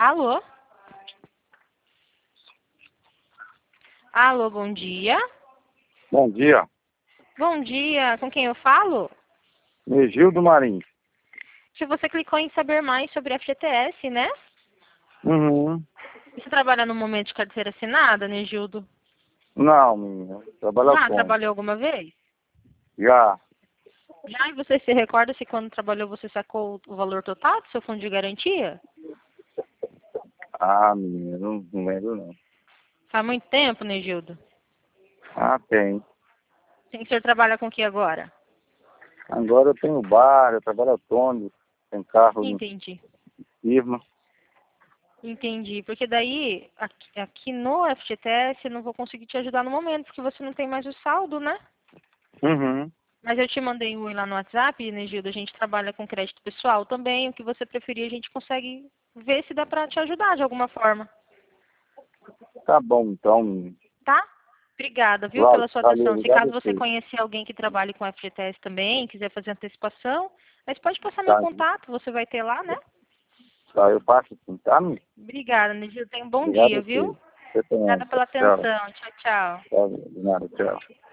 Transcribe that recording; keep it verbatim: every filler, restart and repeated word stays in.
Alô? Alô, bom dia. Bom dia, Bom dia, com quem eu falo? Negildo Marim. Se você clicou em saber mais sobre a F G T S, né? Uhum. Você trabalha no momento de carteira assinada, né, Gildo? Não, menina, trabalha Já como? trabalhou alguma vez? Já. Já, e você se recorda se quando trabalhou você sacou o valor total do seu fundo de garantia? Ah, menina, não, não lembro não. Faz muito tempo, né, Gildo? Ah, tem. Tem que o senhor trabalha com o que agora? Agora eu tenho bar, eu trabalho autônomo, tem carro em Entendi. firma. Entendi, porque daí, aqui, aqui no F G T S, eu não vou conseguir te ajudar no momento, porque você não tem mais o saldo, né? Uhum. Mas eu te mandei um oi lá no WhatsApp, né, Gildo? A gente trabalha com crédito pessoal também. O que você preferir, a gente consegue ver se dá pra te ajudar de alguma forma. Tá bom então, menina. Tá? Obrigada, viu, Valeu, pela sua valeu, atenção. Se caso obrigado a você você. conhecer alguém que trabalhe com F G T S também, quiser fazer antecipação, mas pode passar meu Tá, contato, você vai ter lá, né? tá, eu passo sim, tá, menina? Obrigada, né, Gildo? Tenha um bom Obrigado dia, a você. viu? Você também. Obrigada pela Tchau. atenção. Tchau, tchau. Tchau, de nada, tchau.